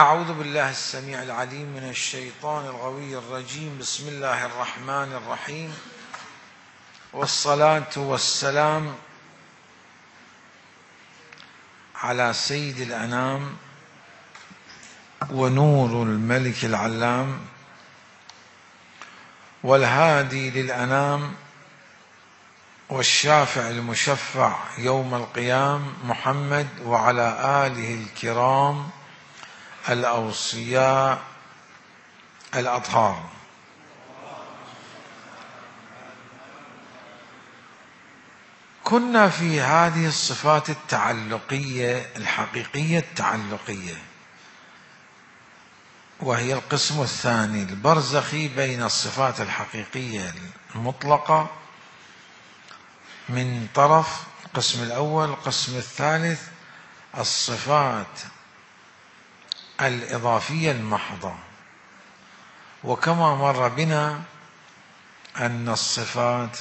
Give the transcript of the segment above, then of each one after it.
أعوذ بالله السميع العليم من الشيطان الغوي الرجيم. بسم الله الرحمن الرحيم، والصلاة والسلام على سيد الأنام ونور الملك العلام والهادي للأنام والشافع المشفع يوم القيام محمد وعلى آله الكرام الأوصياء الأطهار. كنا في هذه الصفات التعلقية الحقيقية التعلقية، وهي القسم الثاني البرزخي بين الصفات الحقيقية المطلقة من طرف القسم الأول، القسم الثالث الصفات الإضافية المحضة. وكما مر بنا أن الصفات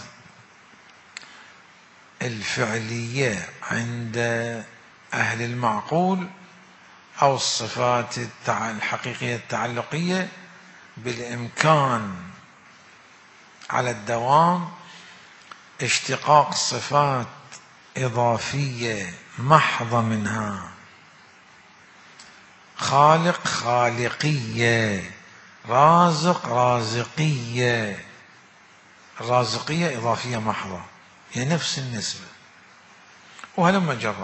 الفعلية عند أهل المعقول أو الصفات الحقيقية التعلقية بالإمكان على الدوام اشتقاق صفات إضافية محضة منها، خالق خالقية، رازق رازقية. الرازقية إضافية محضة، هي نفس النسبة. وهلما جرى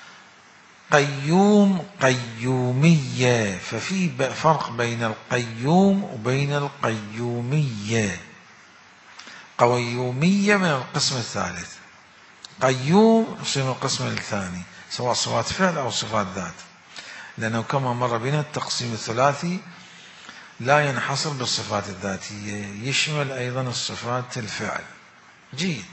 قيوم قيومية، ففي فرق بين القيوم وبين القيومية. قيومية من القسم الثالث، قيوم يصير من القسم الثاني، سواء صفات فعل أو صفات ذات، لأنه كما مر بنا التقسيم الثلاثي لا ينحصر بالصفات الذاتية، يشمل أيضا الصفات الفعل. جيد.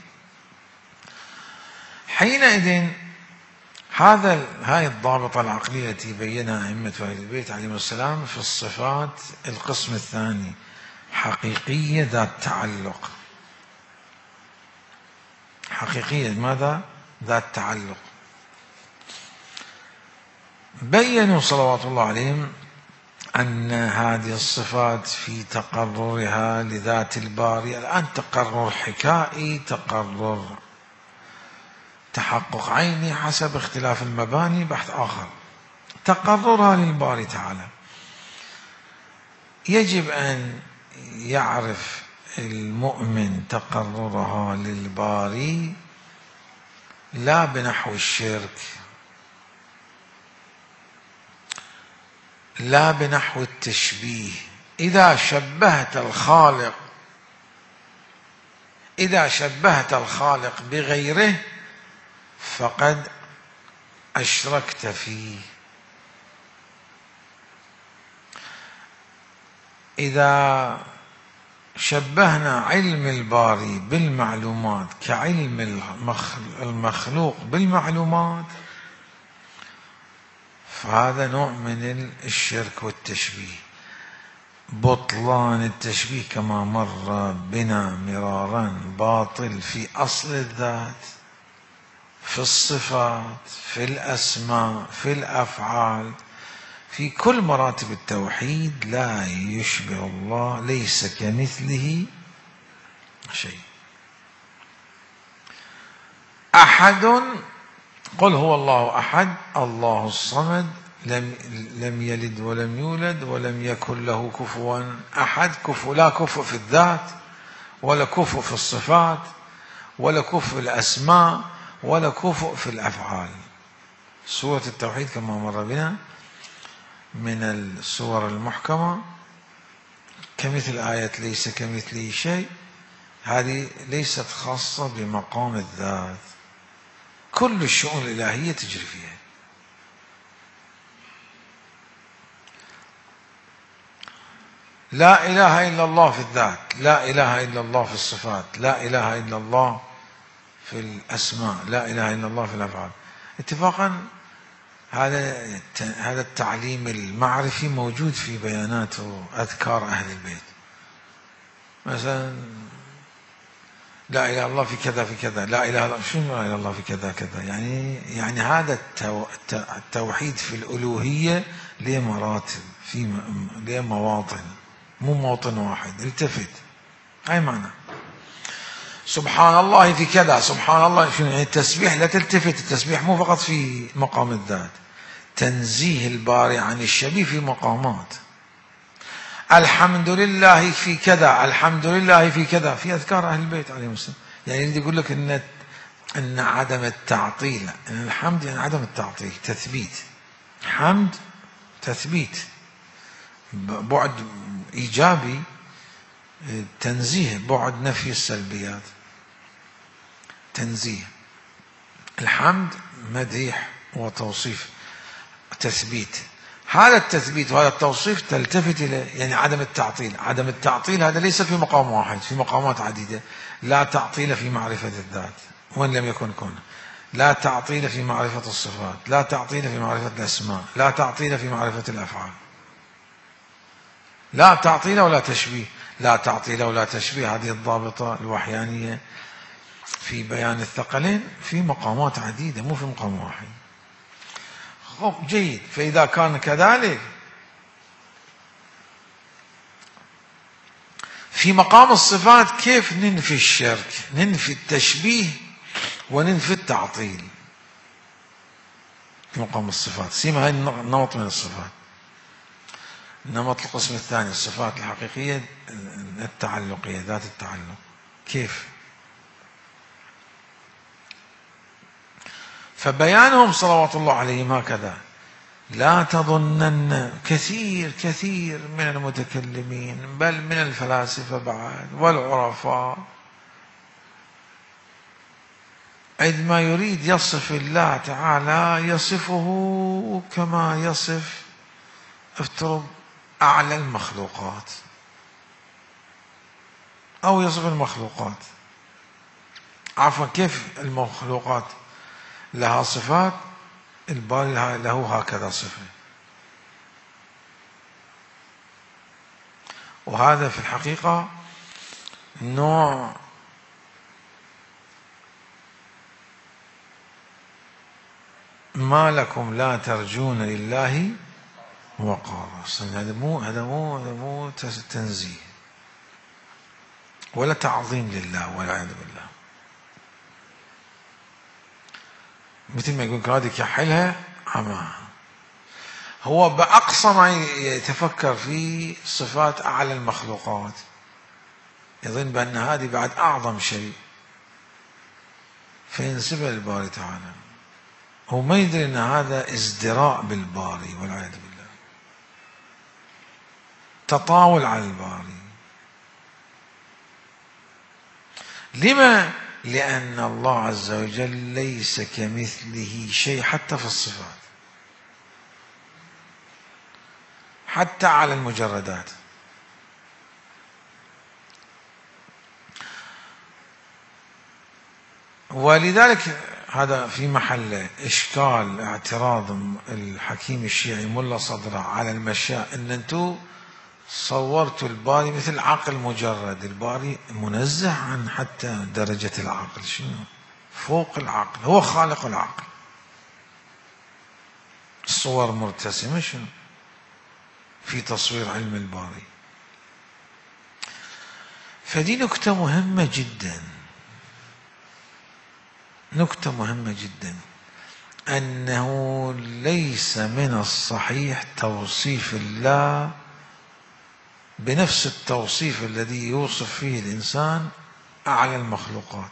حينئذ هاي الضابطة العقلية التي بينها أئمة أهل البيت عليهم السلام في الصفات القسم الثاني، حقيقية ذات تعلق. حقيقية ماذا؟ ذات تعلق. بيّنوا صلوات الله عليهم أن هذه الصفات في تقررها لذات الباري الآن تقرر حكائي، تقرر تحقق عيني، حسب اختلاف المباني بحث آخر. تقررها للباري تعالى، يجب أن يعرف المؤمن تقررها للباري لا بنحو الشرك، لا بنحو التشبيه. إذا شبهت الخالق بغيره فقد أشركت فيه. إذا شبهنا علم الباري بالمعلومات كعلم المخلوق بالمعلومات فهذا نوع من الشرك والتشبيه. بطلان التشبيه كما مر بنا مرارا باطل في أصل الذات، في الصفات، في الأسماء، في الأفعال، في كل مراتب التوحيد لا يشبه الله، ليس كمثله شيء. أحد، قل هو الله أحد الله الصمد لم يلد ولم يولد ولم يكن له كفوا أحد. لا كفو في الذات، ولا كفو في الصفات، ولا كفو في الأسماء، ولا كفو في الأفعال. سورة التوحيد كما مر بنا من السور المحكمة، كمثل آية ليس كمثله شيء، هذه ليست خاصة بمقام الذات، كل الشؤون الإلهية تجري فيها. لا إله إلا الله في الذات، لا إله إلا الله في الصفات، لا إله إلا الله في الأسماء، لا إله إلا الله في الأفعال. اتفاقا هذا التعليم المعرفي موجود في بيانات وأذكار أهل البيت. مثلا لا إله إلا الله في كذا في كذا، لا إله إلا شنو لا إله إلا الله في كذا كذا، يعني هذا التوحيد في الألوهية له مراتب، له مواطن، مو موطن واحد. التفت، هاي معنى سبحان الله في كذا، سبحان الله شنو يعني التسبيح. لا تلتفت، التسبيح مو فقط في مقام الذات، تنزيه الباري عن الشبيه في مقامات. الحمد لله في كذا، الحمد لله في كذا، في أذكار أهل البيت عليهم السلام. يعني يريد يقول لك أن عدم التعطيل، أن الحمد يعني عدم التعطيل، تثبيت. حمد تثبيت، بعد إيجابي، تنزيه بعد نفي السلبيات، تنزيه. الحمد مديح وتوصيف، تثبيت. هذا التثبيت وهذا التوصيف تلتفت إلى يعني عدم التعطيل. عدم التعطيل هذا ليس في مقام واحد، في مقامات عديدة. لا تعطيل في معرفة الذات وإن لم يكن كون، لا تعطيل في معرفة الصفات، لا تعطيل في معرفة الأسماء، لا تعطيل في معرفة الأفعال، لا تعطيل ولا تشبيه. لا تعطيل ولا تشبيه هذه الضابطة الوحيانية في بيان الثقلين في مقامات عديدة، مو في مقام واحد. جيد. فإذا كان كذلك في مقام الصفات كيف ننفي الشرك، ننفي التشبيه وننفي التعطيل في مقام الصفات. سيما هاي النمط من الصفات. النمط القسم الثاني الصفات الحقيقية التعلقية، ذات التعلق. كيف؟ فبيانهم صلوات الله عليهم هكذا. لا تظنن كثير من المتكلمين بل من الفلاسفة بعد والعرفاء عندما يريد يصف الله تعالى يصفه كما يصف افترض أعلى المخلوقات، أو يصف المخلوقات. عفوا، كيف المخلوقات لها صفات، الباري له هكذا صفة. وهذا في الحقيقة نوع ما لكم لا ترجون لله وقارا. هذا مو تنزيه ولا تعظيم لله والعياذ بالله. مثل ما يقول هذه كحلها عماها. هو بأقصى ما يتفكر في صفات أعلى المخلوقات، يظن بأن هذه بعد أعظم شيء فينسبها للباري تعالى. هو ما يدري أن هذا ازدراء بالباري والعياذ بالله، تطاول على الباري. لما؟ لأن الله عز وجل ليس كمثله شيء حتى في الصفات، حتى على المجردات. ولذلك هذا في محل إشكال اعتراض الحكيم الشيعي ملا صدرة على المشاء أن أنتم صورتوا الباري مثل عقل مجرد. الباري منزه عن حتى درجة العقل، شنو فوق العقل، هو خالق العقل. الصور مرتسمة شنو في تصوير علم الباري. فدي نكتة مهمة جدا، نكتة مهمة جدا، أنه ليس من الصحيح توصيف الله بنفس التوصيف الذي يوصف فيه الإنسان أعلى المخلوقات.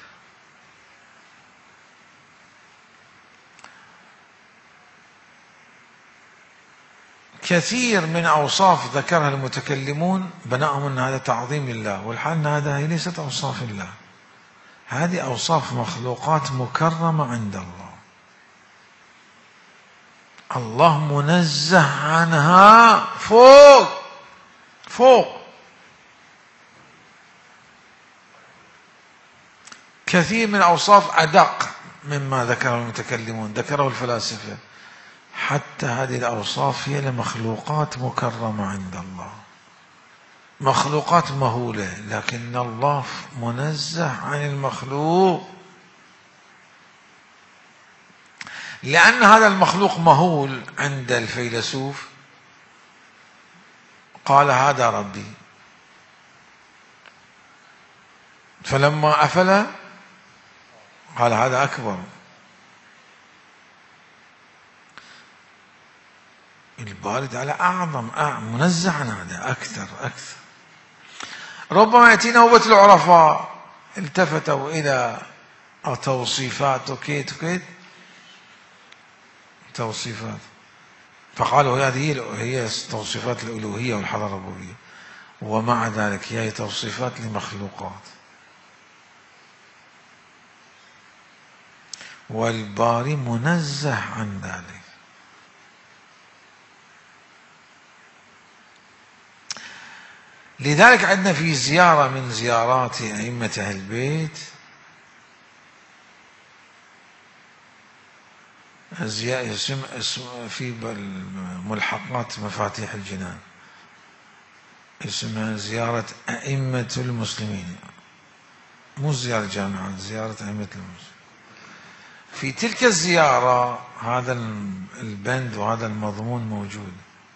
كثير من أوصاف ذكرها المتكلمون بناءهم أن هذا تعظيم لله، والحال أن هذه ليست أوصاف الله، هذه أوصاف مخلوقات مكرمة عند الله. الله منزه عنها فوق كثير من أوصاف أدق مما ذكره المتكلمون، ذكره الفلاسفة. حتى هذه الأوصاف هي لمخلوقات مكرمة عند الله، مخلوقات مهولة، لكن الله منزه عن المخلوق، لأن هذا المخلوق مهول عند الفيلسوف قال هذا ربي، فلما أفل قال هذا أكبر. الباري تعالى أعظم منزه عن هذا أكثر. ربما يأتي نوبة العرفاء التفتوا إلى توصيفات وكيت توصيفات، فقالوا هذه هي توصيفات الألوهية والحضارة الربوبية، ومع ذلك هي توصيفات لمخلوقات، والباري منزه عن ذلك. لذلك عندنا في زيارة من زيارات أئمة أهل البيت في ملحقات مفاتيح الجنان اسمها زيارة أئمة المسلمين، مو زيارة جامعات، زيارة أئمة المسلمين. في تلك الزيارة هذا البند وهذا المضمون موجود،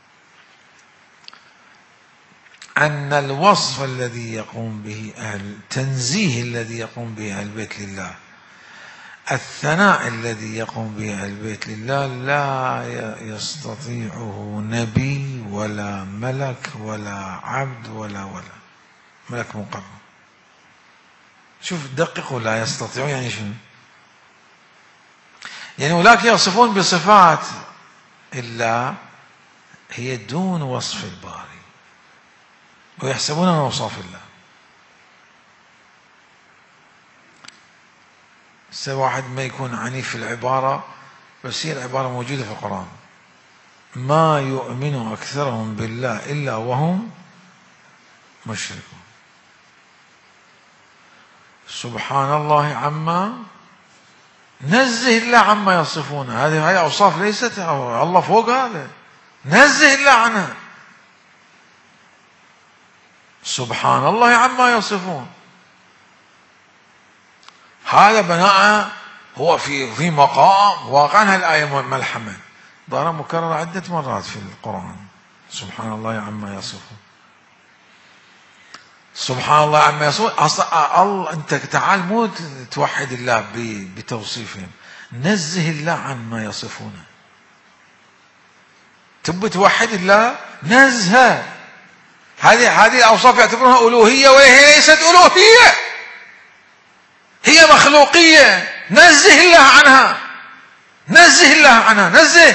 أن الوصف الذي يقوم به التنزيه الذي يقوم به أهل البيت لله، الثناء الذي يقوم به أهل البيت لله، لا يستطيعه نبي ولا ملك ولا عبد ولا ملك مقرب. شوف دققوا، لا يستطيعون يعني شنو؟ يعني أولئك يصفون بصفات الله هي دون وصف الباري ويحسبونها من أوصاف الله. واحد ما يكون عنيف في العبارة، بس هي العبارة موجودة في القرآن: ما يؤمن أكثرهم بالله إلا وهم مشركون. سبحان الله عما، نزه الله عما يصفون. هذه أوصاف ليست الله فوق هذا، نزه الله عنها. سبحان الله عما يصفون، هذا بناء هو في مقام واقعا. الآية ملحمة ظاهرة مكررة عدة مرات في القرآن، سبحان الله عما يصفون، سبحان الله عما يصفون. الله أنت تعال مو توحد الله بتوصيفهم، نزه الله عن ما يصفونه. تبي توحد الله نزهه. هذه الأوصاف يعتبرونها ألوهية، وهي ليست ألوهية، هي مخلوقية. نزه الله عنها، نزه الله عنها، نزه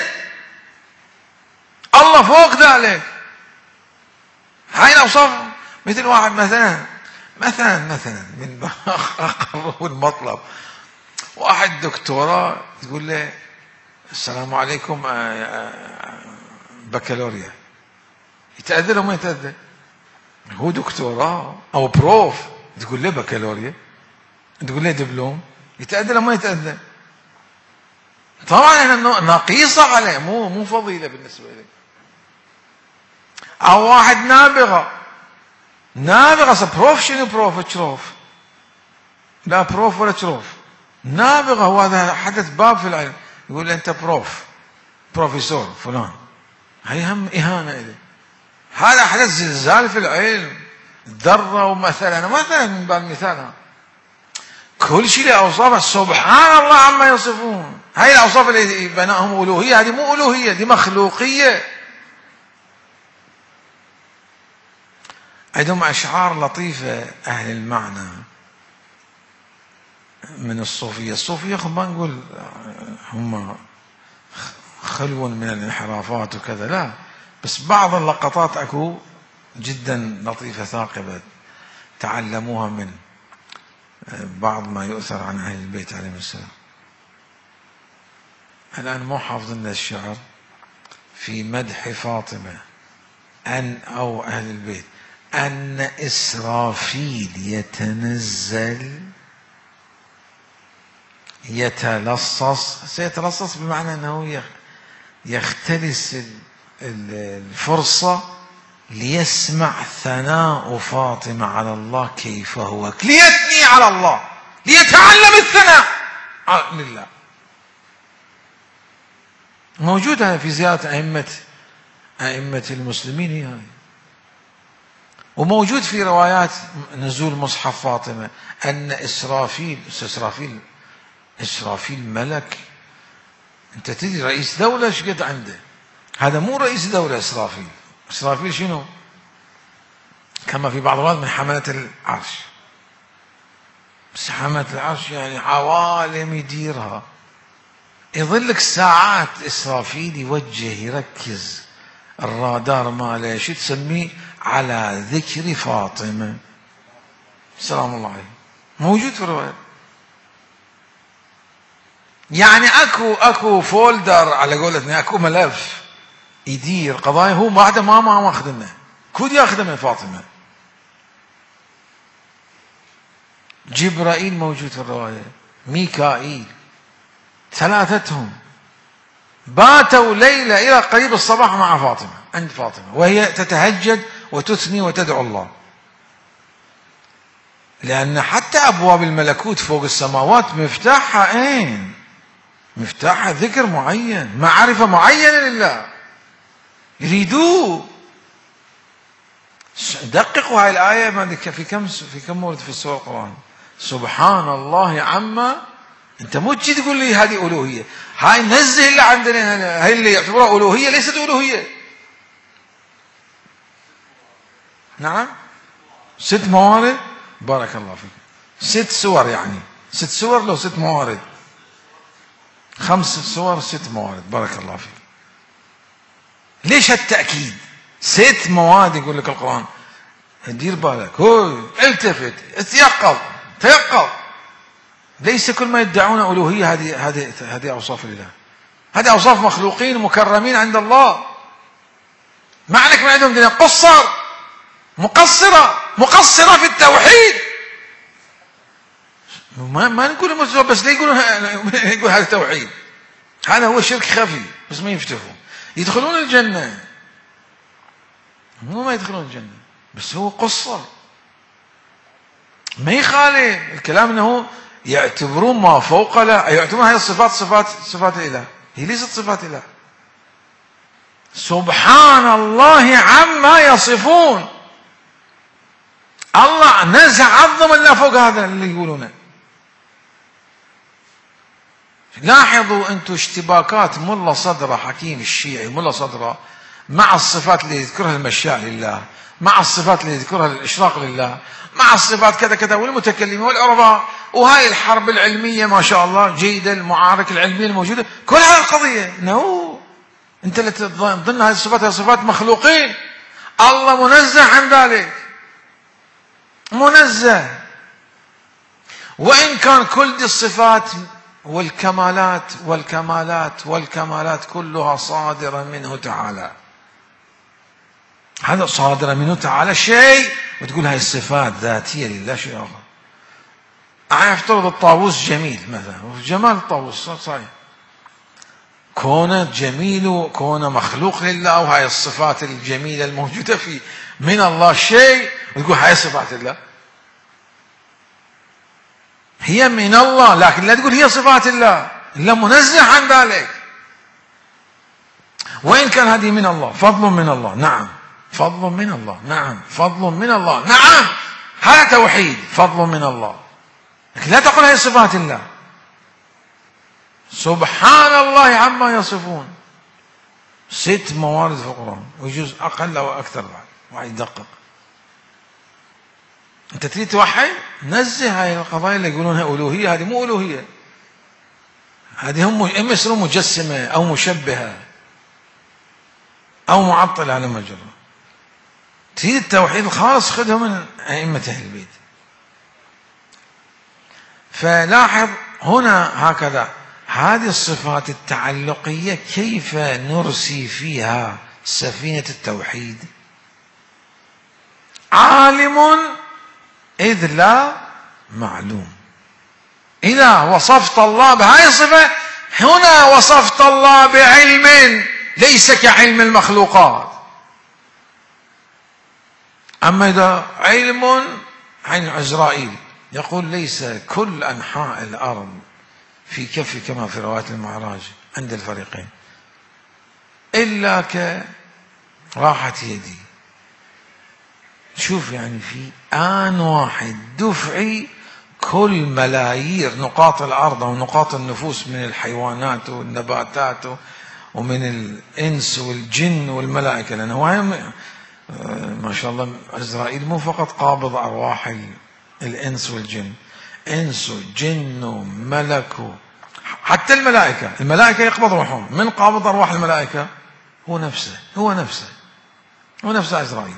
الله فوق ذلك. هاي الأوصاف. مثل واحد مثلا من أقرب المطلب، واحد دكتوراه تقول له السلام عليكم بكالوريا، يتأذى وما يتأذى؟ هو دكتوراه أو بروف، تقول له بكالوريا، تقول له دبلوم، يتأذى وما يتأذى؟ طبعا نقيصة عليه، مو فضيلة بالنسبة لي. أو واحد نابغة بروف. شنو بروف؟ شروف؟ لا بروف ولا شروف، نابغة. وهذا حدث باب في العلم، يقول أنت بروفيسور فلان، هي هم إهانة إليه. هذا حدث زلزال في العلم، ذرة ومثلا من باب المثال. كل شيء له أوصاف. سبحان الله عما يصفون. هاي الأوصاف اللي بناهم ألوهية، هذه مو ألوهية، دي مخلوقية. عندهم أشعار لطيفة أهل المعنى من الصوفية ما نقول هم خلو من الانحرافات وكذا، لا، بس بعض اللقطات أكو جدا لطيفة ثاقبة تعلموها من بعض ما يؤثر عن أهل البيت عليهم السلام. الآن مو حافظين الشعر في مدح فاطمة أو أهل البيت، أن إسرافيل سيتلصص بمعنى أنه يختلس الفرصة ليسمع ثناء فاطمة على الله كيف هو، ليثني على الله، ليتعلم الثناء لله. موجودة في زيارة أئمة المسلمين هي، وموجود في روايات نزول مصحف فاطمة أن إسرافيل ملك. أنت تدري رئيس دولة ايش قد عنده؟ هذا مو رئيس دولة. إسرافيل شنو؟ كما في بعض الروايات من حملة العرش. بس حملة العرش يعني عوالم يديرها، يظلك ساعات إسرافيل يوجه يركز الرادار ماله شو تسميه على ذكر فاطمة سلام الله عليه. موجود في الرواية. يعني اكو فولدر على قولتنا، اكو ملف يدير قضايا هو بعد ما ماخذنا كود ياخذه من فاطمة. جبرائيل موجود في الرواية، ميكائيل، ثلاثتهم باتوا ليلة إلى قريب الصباح مع فاطمة، عند فاطمة، وهي تتهجد وتثني وتدعو الله. لأن حتى أبواب الملكوت فوق السماوات مفتاحها أين؟ مفتاحها ذكر معين، معرفة معينة لله يريدوه. دققوا هاي الآية في كم مورد في السورة القرآن. سبحان الله عما، انت مو تجي تقول لي هذه ألوهية، هاي نزه اللي عندنا، هاي اللي يعتبرها ألوهية ليست ألوهية. نعم 6 موارد، بارك الله فيك، 6 سور، يعني 6 سور لو 6 موارد، 5 سور 6 موارد، بارك الله فيك. ليش هالتأكيد؟ 6 مواد يقول لك القرآن. دير بالك، هو التفت، تيقظ. ليس كل ما يدعون ألوهية هذه أوصاف لله، هذه أوصاف مخلوقين مكرمين عند الله. ما عليك من عندهم دين مقصرة في التوحيد. ما نقول مسلم بس لا يقول هذا توحيد، هذا هو شرك خفي بس ما يفتحوا. يدخلون الجنة، مو ما يدخلون الجنة بس هو قصر. ما يخالف الكلام انه يعتبرون ما فوق لا، يعتبرون هذه الصفات صفات الاله، هي ليست صفات اله. سبحان الله عما يصفون. الله نزع عظم الله فوق هذا اللي يقولونه. لاحظوا انتم اشتباكات ملا صدره حكيم الشيعي، ملا صدره مع الصفات اللي يذكرها المشاء لله، مع الصفات اللي يذكرها الاشراق لله، مع الصفات كذا كذا، والمتكلمين والعرباء، وهاي الحرب العلميه ما شاء الله جيده، المعارك العلميه الموجوده، كل هذه القضيه انت اللي تظن هذه الصفات صفات مخلوقين. الله منزه عن ذلك، منزه. وان كان كل دي الصفات والكمالات كلها صادرة منه تعالى، هذا صادرة منه تعالى شيء، وتقول هاي الصفات ذاتية لله شيء آخر. افترض الطاووس جميل مثلا، جمال الطاووس صحيح، كونه جميل وكونه مخلوق لله، وهاي الصفات الجميلة الموجودة فيه من الله شيء، وتقول هاي صفات الله، هي من الله، لكن لا تقول هي صفات الله، الله منزه عن ذلك. وإن كان هذه من الله، فضل من الله، نعم، فضل من الله، نعم، فضل من الله، نعم، هذا توحيد، فضل من الله، لكن لا تقول هي صفات الله. سبحان الله عما يصفون. 6 موارد في القرآن، ويجوز أقل أو أكثر بعد، واحد يدقق. أنت تريد توحد، نزه هاي القضايا اللي يقولونها ألوهية، هذه مو ألوهية، هذه هم إما يصيرون مجسمة أو مشبهة أو معطلة على مجرى. تريد التوحيد الخالص خذه من أئمة أهل البيت. فلاحظ هنا هكذا هذه الصفات التعلقية كيف نرسي فيها سفينة التوحيد. عالم إذ لا معلوم. إذا وصفت الله بهذه الصفة، هنا وصفت الله بعلم ليس كعلم المخلوقات. أما إذا علم عن عزرائيل يقول ليس كل أنحاء الأرض في كفي كما في رواية المعراج عند الفريقين إلا كراحة يدي. شوف يعني في آن واحد دفعي كل ملايير نقاط الأرض أو نقاط النفوس من الحيوانات والنباتات ومن الإنس والجن والملائكة، لأنه ما شاء الله عزرائيل مو فقط قابض أرواح الإنس والجن، إنس وجن وملك، حتى الملائكة يقبض روحهم. من قابض أرواح الملائكة؟ هو نفسه عزرائيل.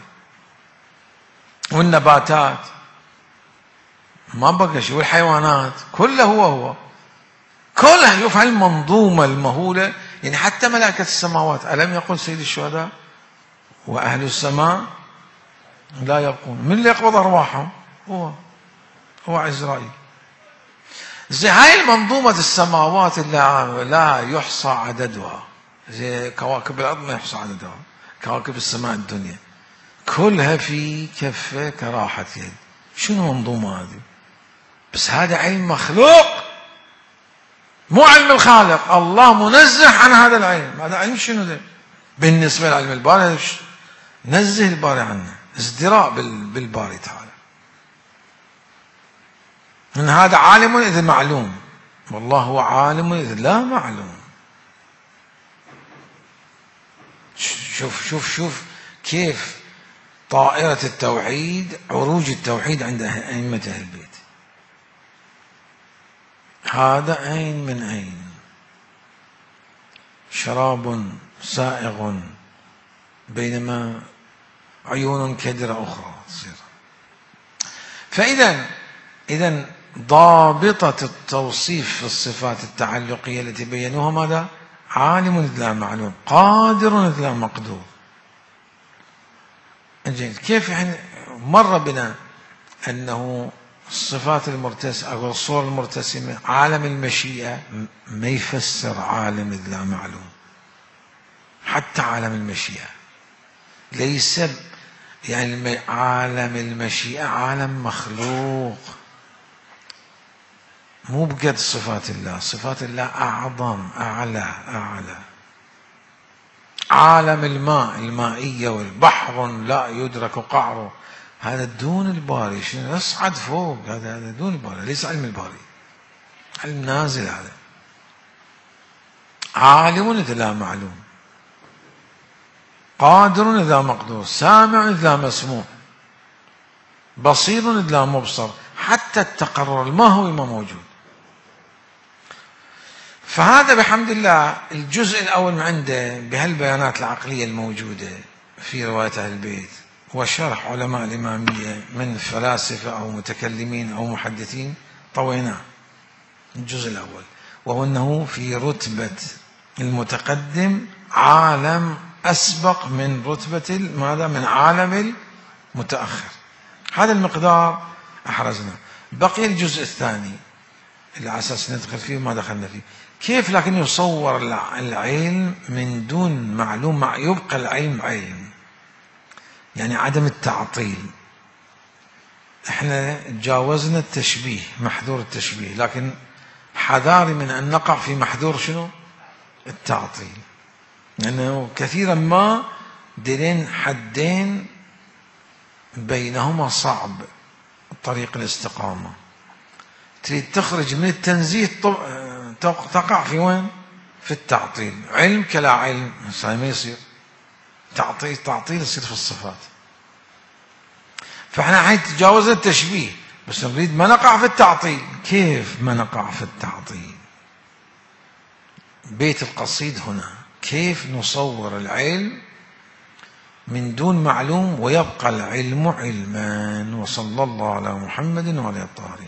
والنباتات ما بقى شيء، والحيوانات كله هو كلها. شوف هالمنظومة المهولة. يعني حتى ملائكة السماوات، ألم يقل سيد الشهداء وأهل السماء لا يبقون؟ من اللي يقبض أرواحهم؟ هو عزرائيل. زي هاي المنظومة السماوات اللي لا يحصى عددها، زي كواكب الأرض ما يحصى عددها، كواكب السماء الدنيا كلها في كفة كراحة يد. شنو منظومة هذه؟ بس هذا علم مخلوق، مو علم الخالق. الله منزه عن هذا العلم. هذا علم شنو ده بالنسبة لعلم الباري؟ نزه الباري عنه، ازدراء بالباري تعالى. إن هذا عالم إذ معلوم، والله هو عالم إذ لا معلوم. شوف كيف طائرة التوحيد، عروج التوحيد عند أئمة أهل البيت. هذا عين من عين، شراب سائغ بينما عيون كدرة أخرى تصير. فإذا ضابطة التوصيف في الصفات التعلقية التي بينوها ماذا؟ عالم إذ لا معلوم، قادر إذ لا مقدور. كيف يعني مر بنا أنه الصفات المرتسمة أو الصور المرتسمة عالم المشيئة ما يفسر عالم إذ لا معلوم. حتى عالم المشيئة ليس يعني عالم المشيئة عالم مخلوق، مو بقد صفات الله. صفات الله أعظم أعلى. عالم الماء، المائية والبحر لا يدرك قعره، هذا دون الباري. شنو يصعد فوق؟ هذا دون الباري، ليس علم الباري، علم نازل. هذا عالم إذ لا معلوم، قادر إذ لا مقدور، سامع إذ لا مسموع، بصير إذ لا مبصر. حتى التقرر ما هو ما موجود. فهذا بحمد الله الجزء الأول من عنده بهالبيانات العقلية الموجودة في رواية أهل البيت وشرح علماء الإمامية من فلاسفة أو متكلمين أو محدثين، طويناه الجزء الأول، وهو أنه في رتبة المتقدم عالم أسبق من رتبة ماذا؟ من عالم المتأخر. هذا المقدار أحرزنا. بقي الجزء الثاني اللي على أساس ندخل فيه وما دخلنا فيه. كيف لكن يصور العلم من دون معلوم، يبقى العلم علم، يعني عدم التعطيل. احنا تجاوزنا التشبيه، محذور التشبيه، لكن حذاري من أن نقع في محذور شنو؟ التعطيل. لأنه كثيرا ما دلين حدين بينهما صعب طريق الاستقامة. تريد تخرج من التنزيه تقع في وين؟ في التعطيل. علم كلا علم ما يصير، تعطيل يصير في الصفات. فاحنا حين تجاوزنا التشبيه، بس نريد ما نقع في التعطيل. كيف ما نقع في التعطيل؟ بيت القصيد هنا كيف نصور العلم من دون معلوم ويبقى العلم علما. وصلى الله على محمد وعلى الطاهرين.